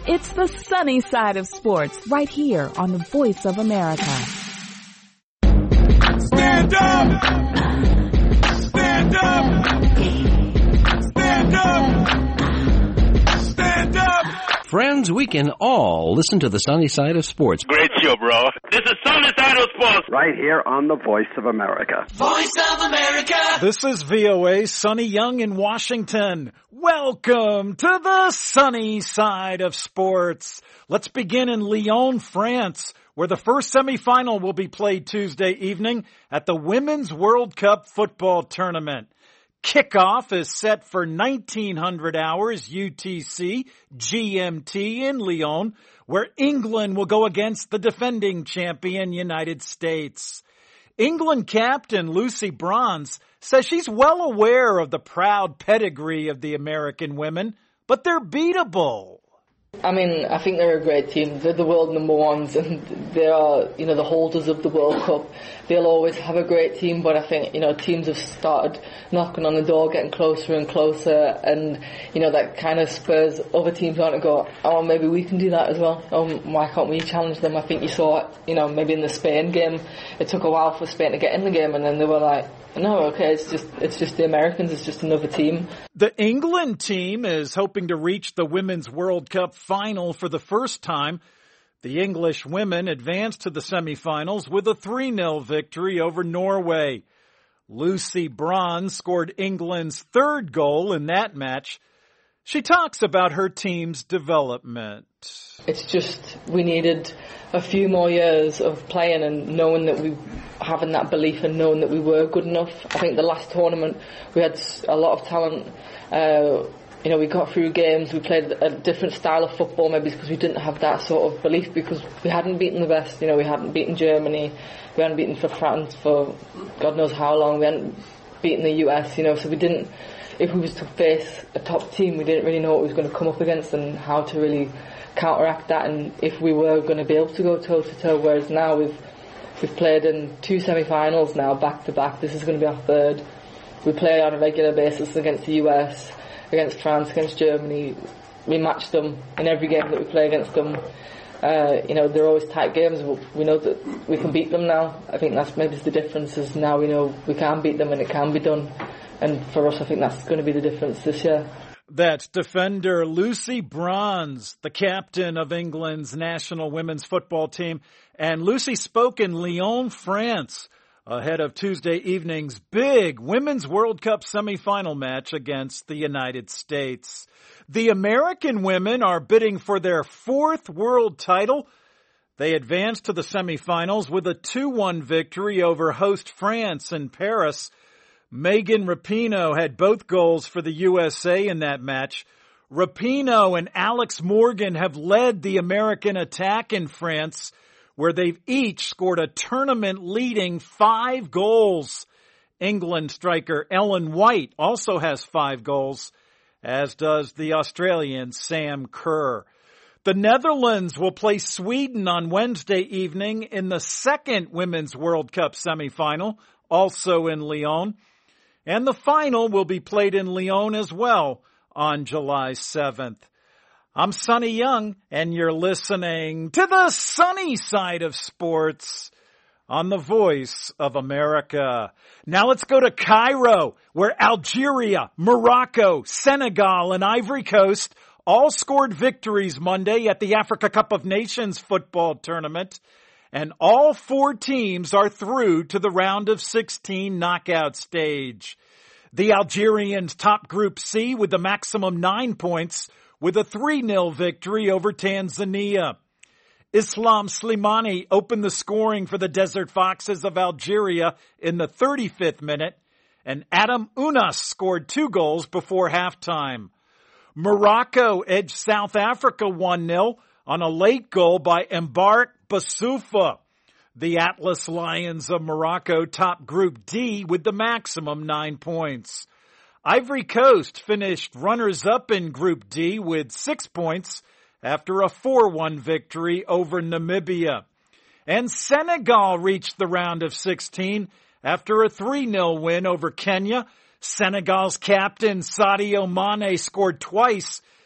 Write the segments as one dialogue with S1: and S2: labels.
S1: It's the sunny side of sports right here on the Voice of America.
S2: Stand up! Stand up! Stand up! Stand up!
S3: Friends, we can all listen to the sunny side of sports.
S4: Great show, bro. This is Sunny Side of Sports.
S5: Right here on the Voice of America.
S2: Voice of America!
S6: This is VOA Sonny Young in Washington. Welcome to the sunny side of sports. Let's begin in Lyon, France, where the first semifinal will be played Tuesday evening at the Women's World Cup football tournament. Kickoff is set for 1900 hours UTC GMT in Lyon, where England will go against the defending champion United States. England captain Lucy Bronze says she's well aware of the proud pedigree of the American women, but they're beatable.
S7: I mean, I think they're a great team. They're the world number ones, and they are, the holders of the World Cup. They'll always have a great team, but I think, teams have started knocking on the door, getting closer and closer, and, that kind of spurs other teams on to go, oh, maybe we can do that as well. Why can't we challenge them? I think you saw it, maybe in the Spain game. It took a while for Spain to get in the game, and then they were like, no, okay, it's just the Americans, it's just another team.
S6: The England team is hoping to reach the Women's World Cup final for the first time. The English women advanced to the semifinals with a 3-0 victory over Norway. Lucy Bronze scored England's third goal in that match. She talks about her team's development.
S7: It's just we needed a few more years of playing and knowing that we having that belief and knowing that we were good enough. I think the last tournament we had a lot of talent. We got through games, we played a different style of football maybe because we didn't have that sort of belief because we hadn't beaten the best. We hadn't beaten Germany, we hadn't beaten for France for God knows how long, we hadn't beaten the US, so we didn't, if we was to face a top team, we didn't really know what we was going to come up against and how to really counteract that, and if we were going to be able to go toe to toe. Whereas now we've played in 2 semi-finals now back to back. This is going to be our third. We play on a regular basis against the US, against France, against Germany. We match them in every game that we play against them. They're always tight games, but we know that we can beat them now. I think that's maybe the difference, is now we know we can beat them and it can be done. And for us, I think that's going to be the difference this year.
S6: That's defender Lucy Bronze, the captain of England's national women's football team. And Lucy spoke in Lyon, France, ahead of Tuesday evening's big Women's World Cup semifinal match against the United States. The American women are bidding for their 4th world title. They advanced to the semifinals with a 2-1 victory over host France in Paris. Megan Rapinoe had both goals for the USA in that match. Rapinoe and Alex Morgan have led the American attack in France, where they've each scored a tournament-leading 5 goals. England striker Ellen White also has 5 goals, as does the Australian Sam Kerr. The Netherlands will play Sweden on Wednesday evening in the 2nd Women's World Cup semifinal, also in Lyon. And the final will be played in Lyon as well on July 7th. I'm Sonny Young, and you're listening to the sunny side of sports on the Voice of America. Now let's go to Cairo, where Algeria, Morocco, Senegal, and Ivory Coast all scored victories Monday at the Africa Cup of Nations football tournament. And all 4 teams are through to the round of 16 knockout stage. The Algerians top Group C with the maximum 9 points with a 3-0 victory over Tanzania. Islam Slimani opened the scoring for the Desert Foxes of Algeria in the 35th minute, and Adam Unas scored 2 goals before halftime. Morocco edged South Africa 1-0 on a late goal by Mbark Boussoufa. The Atlas Lions of Morocco top Group D with the maximum 9 points. Ivory Coast finished runners-up in Group D with 6 points after a 4-1 victory over Namibia. And Senegal reached the round of 16 after a 3-0 win over Kenya. Senegal's captain Sadio Mane scored twice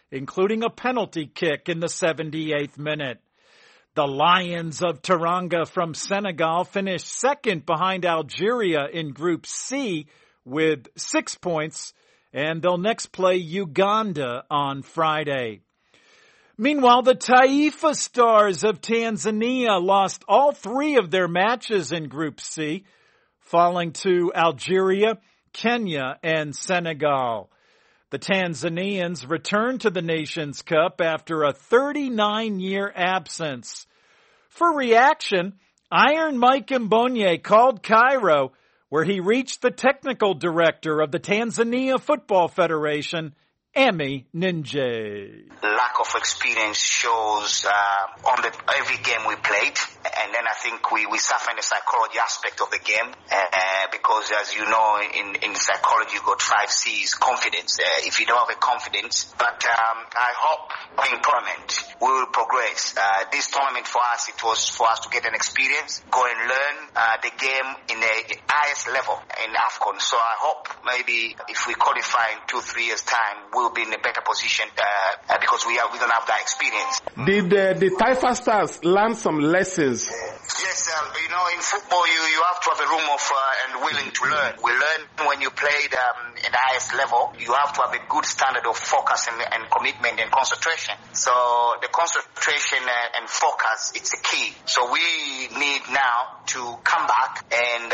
S6: including a penalty kick in the 78th minute. The Lions of Teranga from Senegal finished second behind Algeria in Group C with 6 points, and they'll next play Uganda on Friday. Meanwhile, the Taifa Stars of Tanzania lost all 3 of their matches in Group C, falling to Algeria, Kenya, and Senegal. The Tanzanians returned to the Nations Cup after a 39-year absence. For reaction, Iron Mike Mbonye called Cairo, where he reached the technical director of the Tanzania Football Federation, Ami Ninje.
S8: Lack of experience shows on every game we played, and then I think we suffer in the psychology aspect of the game because, as you know, in psychology you got 5 C's: confidence. If you don't have a confidence, but I hope in tournament we will progress. This tournament for us, it was for us to get an experience, go and learn the game in the highest level in AFCON. So I hope maybe if we qualify in 2-3 years time, we'll be in a better position because we don't have that experience.
S9: Did the Taifa Stars learn some lessons?
S8: Yes, in football you have to have a room of and willing to learn. We learn when you played at the highest level. You have to have a good standard of focus and commitment and concentration. So the concentration and focus, it's a key. So we need now to come back and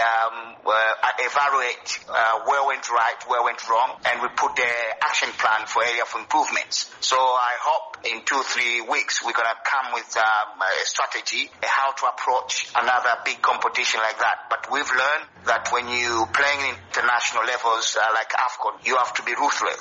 S8: evaluate where went right, where went wrong, and we put the action plan for area of improvements. So I hope in 2-3 weeks we're going to come with a strategy how to approach another big competition like that. But we've learned that when you playing in international levels like AFCON, you have to be ruthless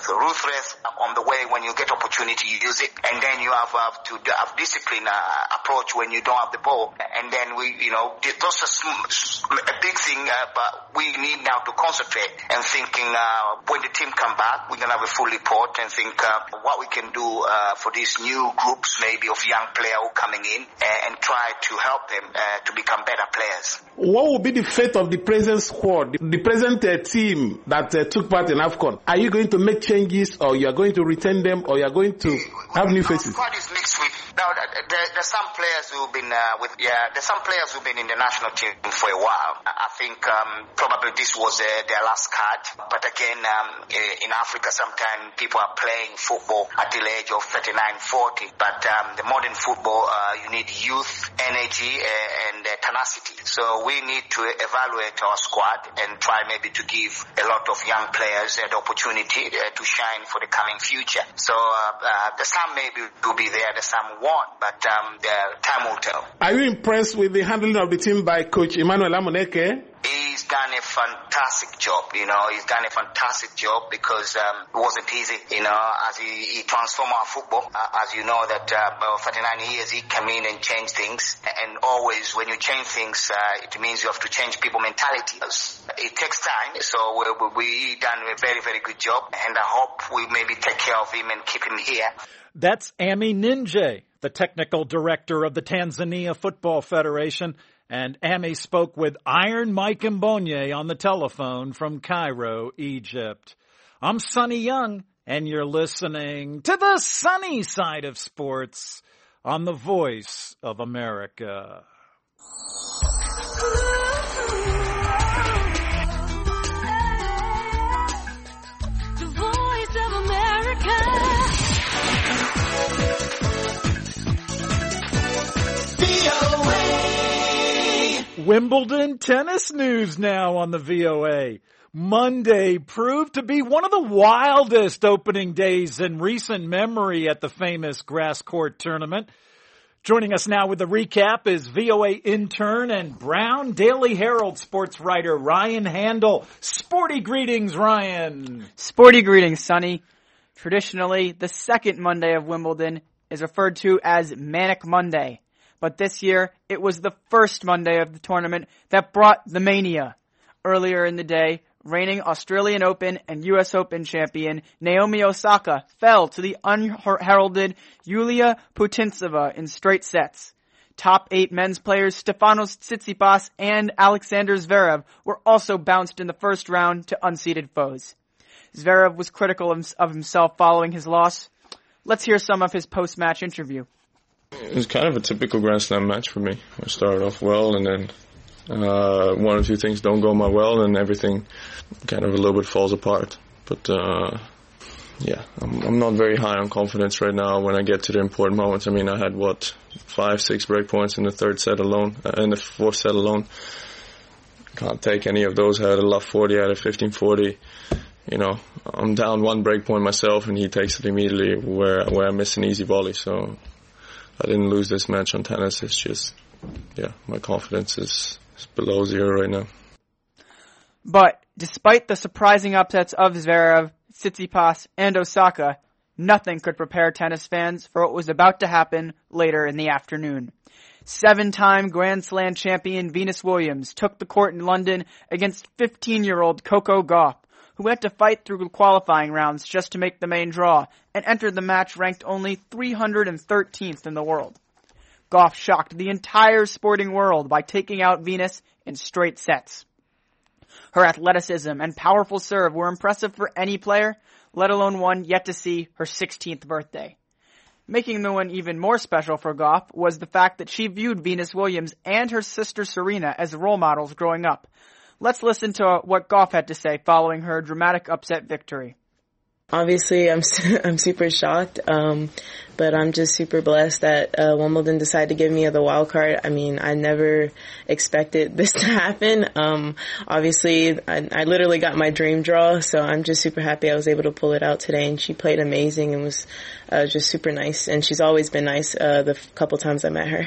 S8: on the way. When you get opportunity, you use it, and then you have to have discipline approach when you don't have the ball. And then those are a big thing, but we need now to concentrate and thinking when the team come back, we're gonna have a full report and think what we can do for these new groups maybe of young players who coming in and try to help them to become better players.
S9: What will be the fate of the present squad, the present team that took part in AFCON? Are you going to make changes, or you are going to retain them, or you are going to have new faces?
S8: Our squad is mixed with. Now, there's some players who've been there's some players who've been in the national team for a while. I think probably this was their last card. But again, in Africa, sometimes people are playing football at the age of 39, 40. But the modern football, you need youth, energy, and tenacity. So we need to evaluate our squad and try maybe to give a lot of young players the opportunity to shine for the coming future. So the some maybe will be there, the some won't, but the time will tell.
S9: Are you impressed with the handling of the team by Coach Emmanuel Amuneke?
S8: He's done a fantastic job, he's done a fantastic job because it wasn't easy, as he transformed our football. As you know that 39 years he came in and changed things, and always when you change things, it means you have to change people's mentality. It takes time, so we done a very, very good job, and I hope we maybe take care of him and keep him here.
S6: That's Ami Ninje, the technical director of the Tanzania Football Federation. And Ami spoke with Iron Mike Mbonye on the telephone from Cairo, Egypt. I'm Sonny Young, and you're listening to the sunny side of sports on the Voice of America.
S2: The Voice of America.
S6: Wimbledon tennis news now on the VOA. Monday proved to be one of the wildest opening days in recent memory at the famous grass court tournament. Joining us now with a recap is VOA intern and Brown Daily Herald sports writer Ryan Handel. Sporty greetings, Ryan.
S10: Sporty greetings, Sonny. Traditionally, the second Monday of Wimbledon is referred to as Manic Monday. But this year, it was the first Monday of the tournament that brought the mania. Earlier in the day, reigning Australian Open and US Open champion Naomi Osaka fell to the unheralded Yulia Putintseva in straight sets. Top 8 men's players Stefanos Tsitsipas and Alexander Zverev were also bounced in the first round to unseeded foes. Zverev was critical of himself following his loss. Let's hear some of his post-match interview.
S11: It was kind of a typical Grand Slam match for me. I started off well, and then one or two things don't go my well, and everything kind of a little bit falls apart. But yeah, I'm not very high on confidence right now when I get to the important moments. I mean, I had 5-6 break points in the fourth set alone. Can't take any of those. I had a love 40, I had a 15-40. You know, I'm down 1 break point myself, and he takes it immediately where I miss an easy volley. So I didn't lose this match on tennis. It's just, yeah, my confidence is below 0 right now.
S10: But despite the surprising upsets of Zverev, Tsitsipas, and Osaka, nothing could prepare tennis fans for what was about to happen later in the afternoon. 7-time Grand Slam champion Venus Williams took the court in London against 15-year-old Coco Gauff, who had to fight through qualifying rounds just to make the main draw, and entered the match ranked only 313th in the world. Gauff shocked the entire sporting world by taking out Venus in straight sets. Her athleticism and powerful serve were impressive for any player, let alone one yet to see her 16th birthday. Making the one even more special for Gauff was the fact that she viewed Venus Williams and her sister Serena as role models growing up. Let's listen to what Gauff had to say following her dramatic upset victory.
S12: Obviously, I'm super shocked, but I'm just super blessed that Wimbledon decided to give me the wild card. I mean, I never expected this to happen. Obviously, I literally got my dream draw, so I'm just super happy I was able to pull it out today. And she played amazing and was just super nice. And she's always been nice the couple times I met her.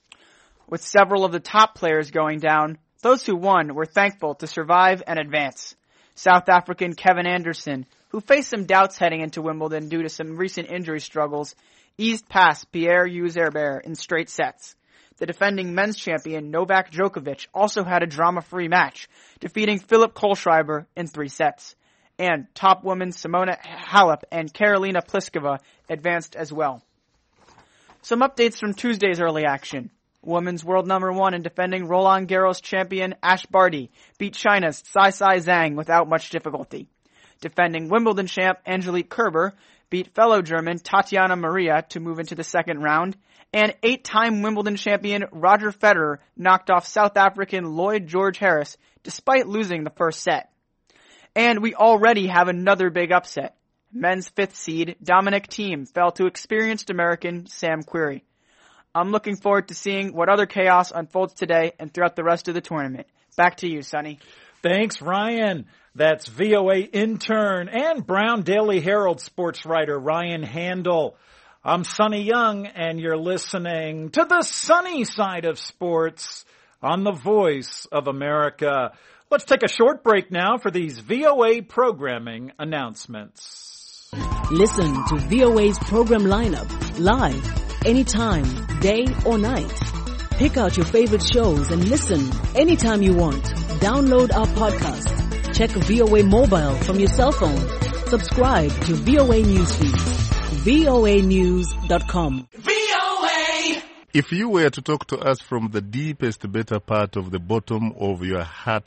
S10: With several of the top players going down, those who won were thankful to survive and advance. South African Kevin Anderson, who faced some doubts heading into Wimbledon due to some recent injury struggles, eased past Pierre-Yves Herbert in straight sets. The defending men's champion Novak Djokovic also had a drama-free match, defeating Philip Kohlschreiber in 3 sets. And top women Simona Halep and Karolina Pliskova advanced as well. Some updates from Tuesday's early action. Women's world number 1 and defending Roland Garros champion Ash Barty beat China's Sai Zhang without much difficulty. Defending Wimbledon champ Angelique Kerber beat fellow German Tatiana Maria to move into the second round, and 8-time Wimbledon champion Roger Federer knocked off South African Lloyd George Harris despite losing the first set. And we already have another big upset. Men's 5th seed Dominic Thiem fell to experienced American Sam Querrey. I'm looking forward to seeing what other chaos unfolds today and throughout the rest of the tournament. Back to you, Sonny.
S6: Thanks, Ryan. That's VOA intern and Brown Daily Herald sports writer Ryan Handel. I'm Sonny Young, and you're listening to the sunny side of sports on the Voice of America. Let's take a short break now for these VOA programming announcements.
S13: Listen to VOA's program lineup live anytime, day or night. Pick out your favorite shows and listen anytime you want. Download our podcast. Check VOA Mobile from your cell phone. Subscribe to VOA Newsfeed. voanews.com.
S14: VOA! If you were to talk to us from the deepest, better part of the bottom of your heart.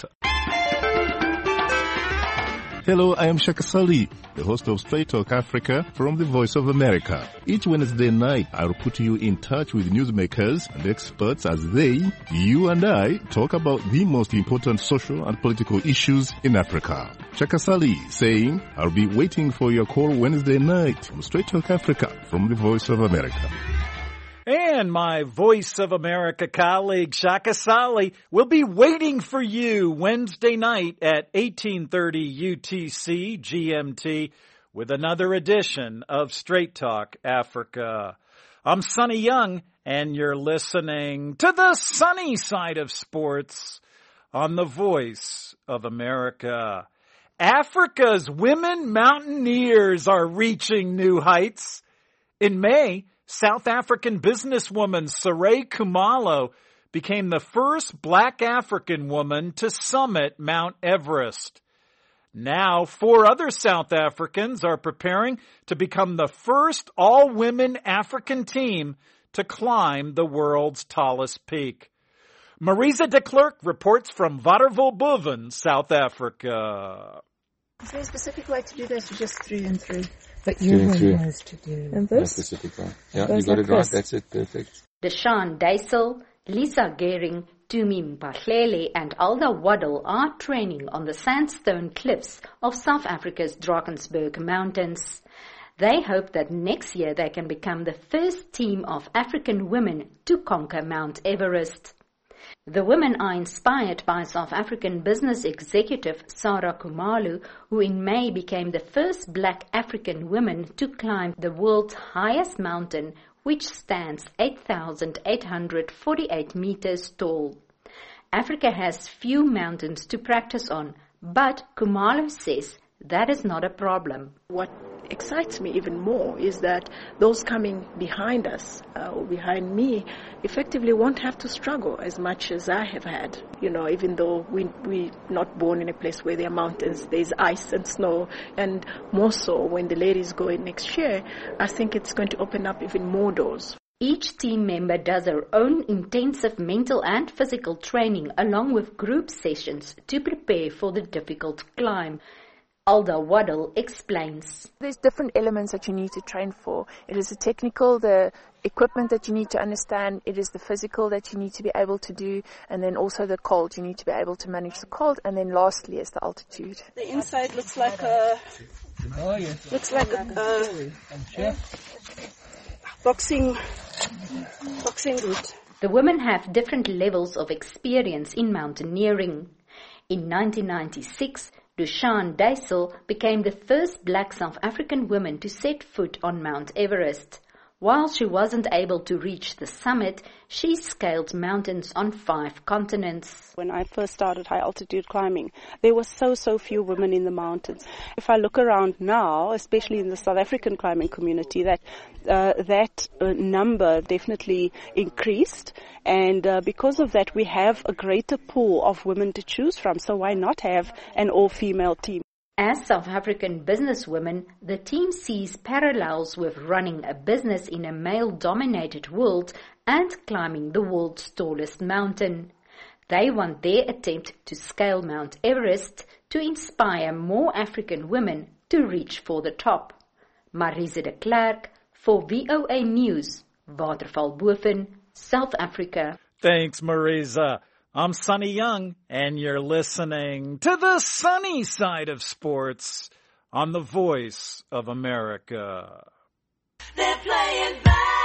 S14: Hello, I am Shaka Sali, the host of Straight Talk Africa from the Voice of America. Each Wednesday night, I'll put you in touch with newsmakers and experts as they, you and I, talk about the most important social and political issues in Africa. Shaka Sali saying, I'll be waiting for your call Wednesday night on Straight Talk Africa from the Voice of America.
S6: And my Voice of America colleague, Shaka Sali, will be waiting for you Wednesday night at 1830 UTC GMT with another edition of Straight Talk Africa. I'm Sonny Young, and you're listening to the sunny side of sports on the Voice of America. Africa's women mountaineers are reaching new heights. In May, South African businesswoman Saray Khumalo became the first black African woman to summit Mount Everest. Now, 4 other South Africans are preparing to become the first all-women African team to climb the world's tallest peak. Marisa de Klerk reports from Waterval-Boven, South Africa.
S15: Is there a specific way to do this, or just 3 and 3? But you managed to do
S16: that specific one. Yeah, you got it right. That's it. Perfect.
S17: Deshaun Dysel, Lisa Gehring, Tumi Mphahlele and Alda Waddle are training on the sandstone cliffs of South Africa's Drakensberg Mountains. They hope that next year they can become the first team of African women to conquer Mount Everest. The women are inspired by South African business executive Sarah Khumalo, who in May became the first black African woman to climb the world's highest mountain, which stands 8,848 meters tall. Africa has few mountains to practice on, but Khumalo says that is not a problem.
S18: What excites me even more is that those coming behind us, or behind me, effectively won't have to struggle as much as I have had. You know, even though we're not born in a place where there are mountains, there's ice and snow, and more so when the ladies go in next year, I think it's going to open up even more doors.
S17: Each team member does their own intensive mental and physical training along with group sessions to prepare for the difficult climb. Alda Waddle explains.
S19: There's different elements that you need to train for. It is the technical, the equipment that you need to understand. It is the physical that you need to be able to do. And then also the cold. You need to be able to manage the cold. And then lastly is the altitude.
S18: The inside looks like a boxing route.
S17: The women have different levels of experience in mountaineering. In 1996, Deshaun Dysel became the first black South African woman to set foot on Mount Everest. While she wasn't able to reach the summit, she scaled mountains on 5 continents.
S20: When I first started high altitude climbing, there were so few women in the mountains. If I look around now, especially in the South African climbing community, that number definitely increased. And because of that, we have a greater pool of women to choose from. So why not have an all-female team?
S17: As South African businesswomen, the team sees parallels with running a business in a male-dominated world and climbing the world's tallest mountain. They want their attempt to scale Mount Everest to inspire more African women to reach for the top. Marise de Klerk for VOA News, Watervalboven, South Africa.
S6: Thanks, Marisa. I'm Sonny Young, and you're listening to the sunny side of sports on the Voice of America.
S2: They're playing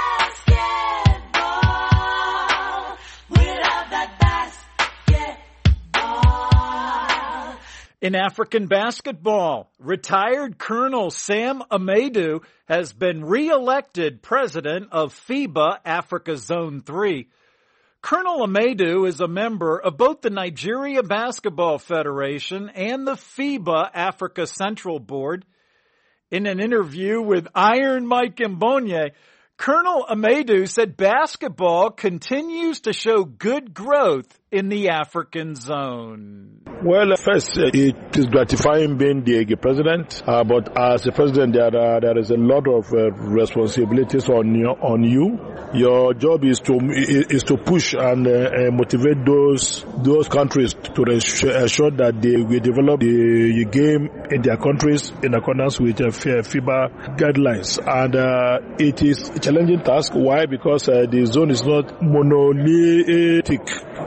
S2: basketball without that basketball.
S6: In African basketball, retired Colonel Sam Amadou has been re-elected president of FIBA Africa Zone 3. Colonel Amadou is a member of both the Nigeria Basketball Federation and the FIBA Africa Central Board. In an interview with Iron Mike Mbonye, Colonel Amadou said basketball continues to show good growth in the African zone.
S21: Well, first, it is gratifying being the president, but as a president, there is a lot of responsibilities on you. Your job is to push and motivate those countries to ensure that they will develop the game in their countries in accordance with FIBA guidelines. And it is a challenging task. Why? Because the zone is not monolithic.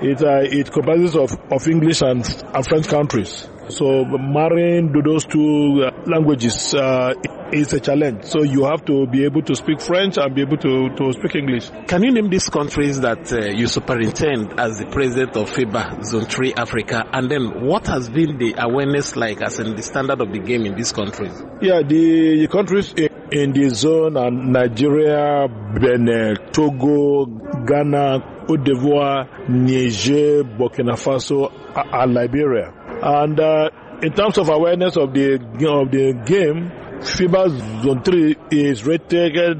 S21: It comprises of English and French countries. So marrying those two languages is a challenge. So you have to be able to speak French and be able to speak English.
S9: Can you name these countries that you superintend as the president of FIBA Zone 3 Africa? And then what has been the awareness like as in the standard of the game in these countries?
S21: Yeah, the countries in the zone are Nigeria, Benin, Togo, Ghana, Côte d'Ivoire, Niger, Burkina Faso, and Liberia. And in terms of awareness of the game, FIBA Zone 3 is rated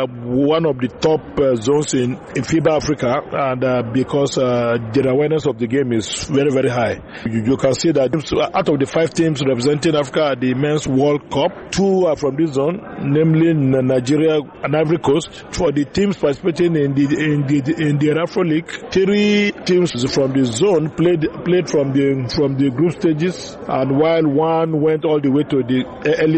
S21: one of the top zones in FIBA Africa, and because the awareness of the game is very, very high. You can see that out of the 5 teams representing Africa at the Men's World Cup, 2 are from this zone, namely Nigeria and Ivory Coast. For the teams participating in the Afro League, 3 teams from the zone played from the group stages, and while 1 went all the way to the Elite 8.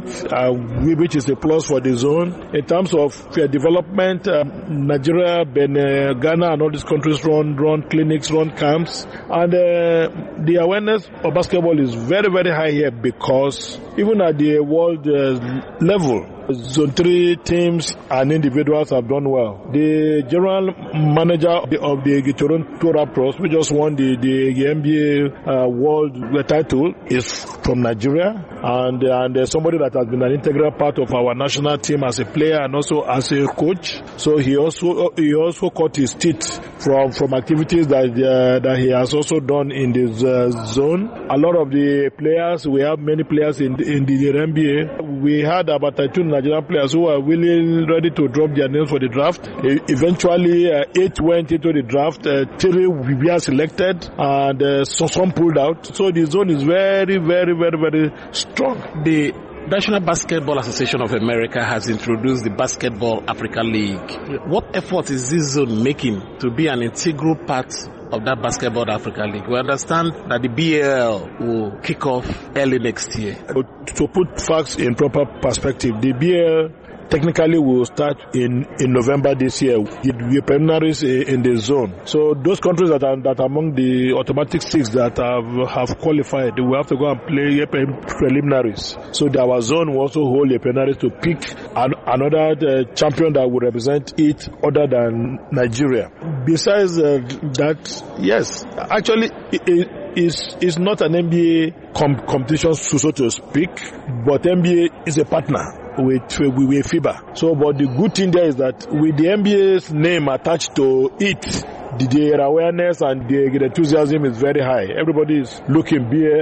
S21: which is a plus for the zone. In terms of development, Nigeria, Benin, Ghana, and all these countries run clinics, run camps, and the awareness of basketball is very, very high here because even at the world level, Zone 3 teams and individuals have done well. The general manager of the Toronto Raptors, who just won the NBA world title, is from Nigeria, and somebody that has been an integral part of our national team as a player and also as a coach. So he also caught his teeth from activities that he has also done in this zone. A lot of the players, we have many players in the NBA. We had about 2 Nigerian players who are ready to drop their names for the draft. Eventually, 8 went into the draft, 3 were selected, and some pulled out. So the zone is very, very, very, very strong.
S9: The National Basketball Association of America has introduced the Basketball Africa League. What effort is this zone making to be an integral part of that Basketball Africa League? We understand that the BAL will kick off early next year.
S21: To put facts in proper perspective, the BAL technically will start in November this year with preliminaries in the zone. So those countries that are among the automatic 6 that have qualified, they will have to go and play preliminaries. So our zone will also hold a preliminaries to pick another champion that will represent it other than Nigeria. Besides that, yes, actually it's not an NBA competition, so to speak, but NBA is a partner with FIBA. So, but the good thing there is that with the NBA's name attached to it, the awareness and the enthusiasm is very high. Everybody is looking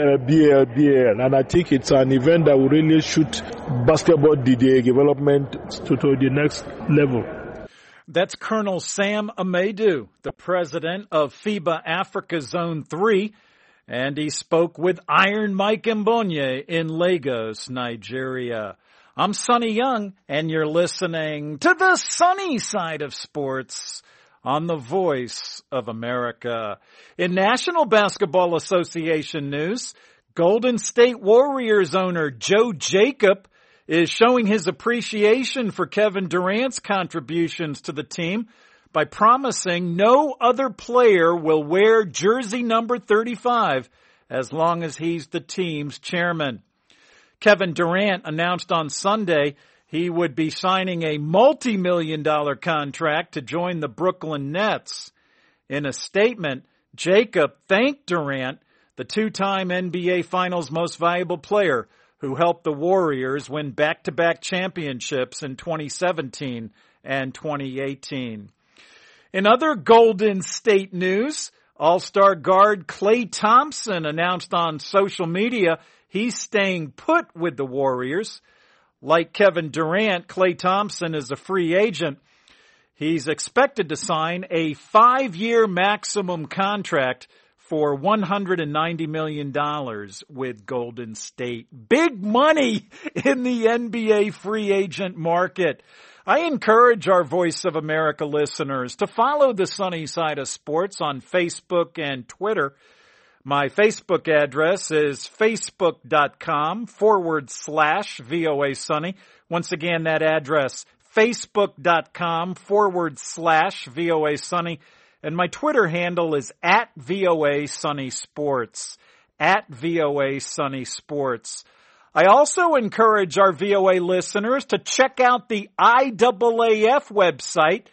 S21: BL, and I think it's an event that will really shoot basketball development to the next level.
S6: That's Colonel Sam Amedu, the president of FIBA Africa Zone 3, and he spoke with Iron Mike Mbonye in Lagos, Nigeria. I'm Sonny Young, and you're listening to the sunny side of sports on the Voice of America. In National Basketball Association news, Golden State Warriors owner Joe Jacob is showing his appreciation for Kevin Durant's contributions to the team by promising no other player will wear jersey number 35 as long as he's the team's chairman. Kevin Durant announced on Sunday he would be signing a multi-million-dollar contract to join the Brooklyn Nets. In a statement, Jacob thanked Durant, the 2-time NBA Finals most valuable player, who helped the Warriors win back-to-back championships in 2017 and 2018. In other Golden State news, All-Star guard Klay Thompson announced on social media he's staying put with the Warriors. Like Kevin Durant, Klay Thompson is a free agent. He's expected to sign a 5-year maximum contract for $190 million with Golden State. Big money in the NBA free agent market. I encourage our Voice of America listeners to follow the Sunny Side of Sports on Facebook and Twitter. My Facebook address is facebook.com/VOA Sunny. Once again, that address, facebook.com/VOA Sunny. And my Twitter handle is @VOA Sunny Sports, @VOA Sunny Sports. I also encourage our VOA listeners to check out the IAAF website,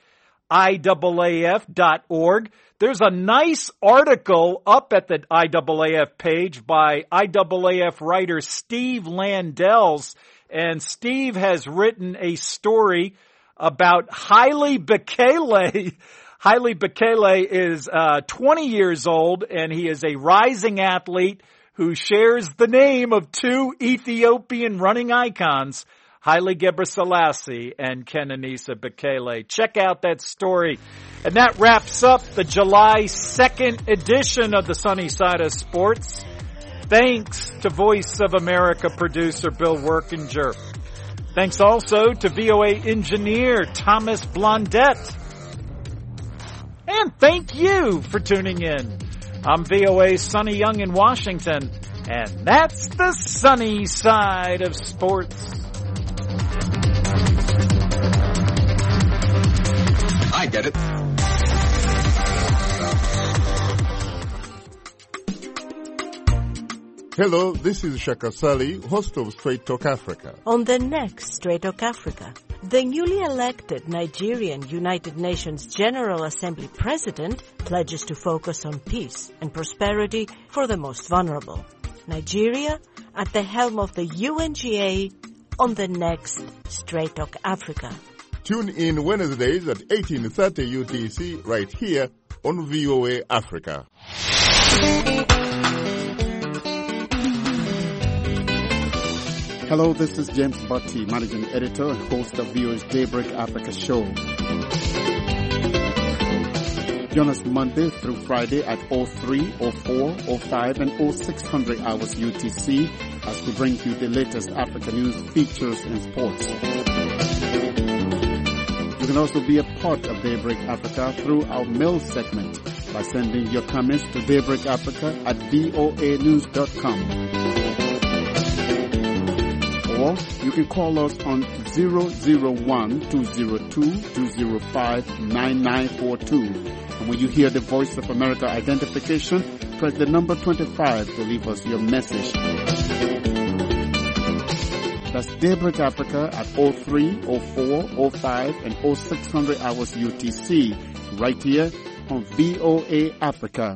S6: IAAF.org. There's a nice article up at the IAAF page by IAAF writer Steve Landells, and Steve has written a story about Haile Bekele. Haile Bekele is 20 years old, and he is a rising athlete who shares the name of 2 Ethiopian running icons, Haile Gebrselassie and Kenenisa Bekele. Check out that story. And that wraps up the July 2nd edition of the Sunny Side of Sports. Thanks to Voice of America producer Bill Workinger. Thanks also to VOA engineer Thomas Blondette. And thank you for tuning in. I'm VOA's Sonny Young in Washington, and that's the Sunny Side of Sports.
S1: get it.
S14: Hello, this is Shaka Sali, host of Straight Talk Africa.
S22: On the next Straight Talk Africa, the newly elected Nigerian United Nations General Assembly President pledges to focus on peace and prosperity for the most vulnerable. Nigeria at the helm of the UNGA on the next Straight Talk Africa.
S14: Tune in Wednesdays at 18:30 UTC right here on VOA Africa.
S23: Hello, this is James Botti, Managing Editor and host of VOA's Daybreak Africa show. Join us Monday through Friday at 03, 04, 05, and 0600 hours UTC as we bring you the latest Africa news, features, and sports. You can also be a part of Daybreak Africa through our mail segment by sending your comments to daybreakafrica@voanews.com. Or you can call us on 001-202-205-9942. And when you hear the Voice of America identification, press the number 25 to leave us your message. That's Daybreak Africa at 03, 04, 05, and 0600 hours UTC, right here on VOA Africa.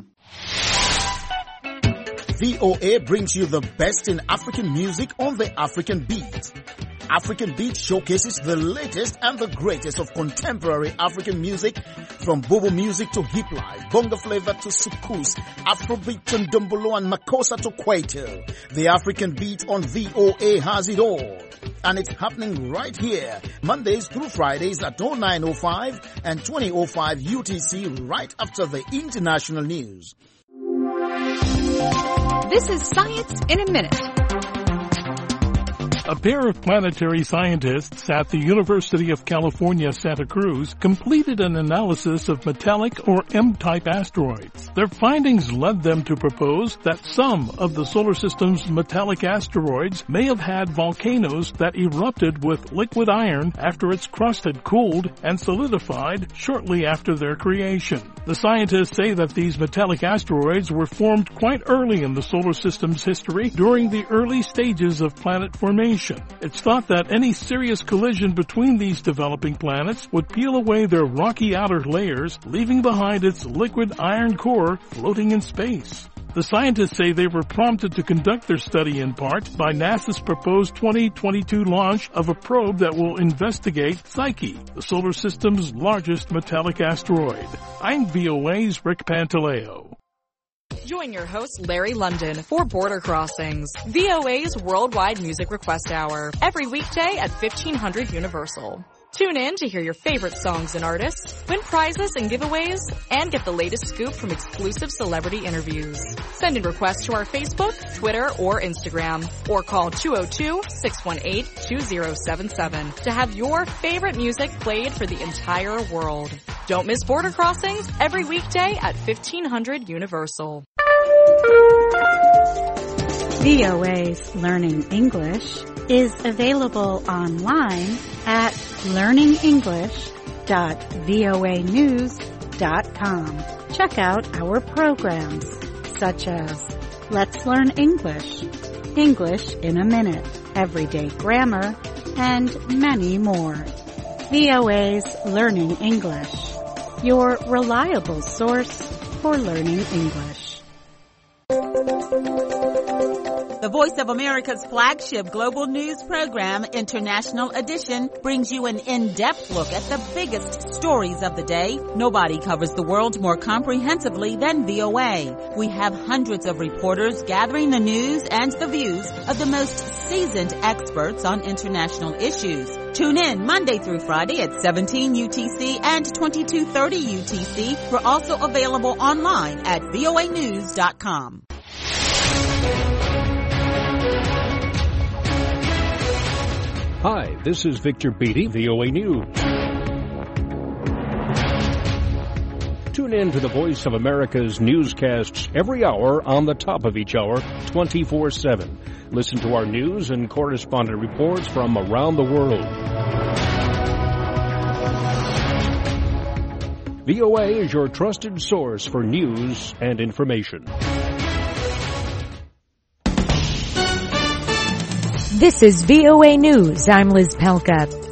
S24: VOA brings you the best in African music on the African Beat. African Beat showcases the latest and the greatest of contemporary African music, from bobo music to hip life, bongo flavor to soukous, Afrobeat to ndombolo and makossa to kwaito. The African Beat on VOA has it all. And it's happening right here, Mondays through Fridays at 09:05 and 20:05 UTC, right after the international news.
S25: This is Science in a Minute.
S26: A pair of planetary scientists at the University of California, Santa Cruz completed an analysis of metallic or M-type asteroids. Their findings led them to propose that some of the solar system's metallic asteroids may have had volcanoes that erupted with liquid iron after its crust had cooled and solidified shortly after their creation. The scientists say that these metallic asteroids were formed quite early in the solar system's history during the early stages of planet formation. It's thought that any serious collision between these developing planets would peel away their rocky outer layers, leaving behind its liquid iron core floating in space. The scientists say they were prompted to conduct their study in part by NASA's proposed 2022 launch of a probe that will investigate Psyche, the solar system's largest metallic asteroid. I'm VOA's Rick Pantaleo.
S25: Join your host, Larry London, for Border Crossings, VOA's worldwide music request hour, every weekday at 1500 Universal. Tune in to hear your favorite songs and artists, win prizes and giveaways, and get the latest scoop from exclusive celebrity interviews. Send in requests to our Facebook, Twitter, or Instagram, or call 202-618-2077 to have your favorite music played for the entire world. Don't miss Border Crossings every weekday at 1500 Universal.
S27: VOA's Learning English is available online at learningenglish.voanews.com. Check out our programs such as Let's Learn English, English in a Minute, Everyday Grammar, and many more. VOA's Learning English, your reliable source for learning English.
S28: The Voice of America's flagship global news program, International Edition, brings you an in-depth look at the biggest stories of the day. Nobody covers the world more comprehensively than VOA. We have hundreds of reporters gathering the news and the views of the most seasoned experts on international issues. Tune in Monday through Friday at 17 UTC and 2230 UTC. We're also available online at voanews.com.
S3: Hi, this is Victor Beattie, VOA News. Tune in to the Voice of America's newscasts every hour on the top of each hour, 24/7. Listen to our news and correspondent reports from around the world. VOA is your trusted source for news and information.
S1: This is VOA News. I'm Liz Pelka.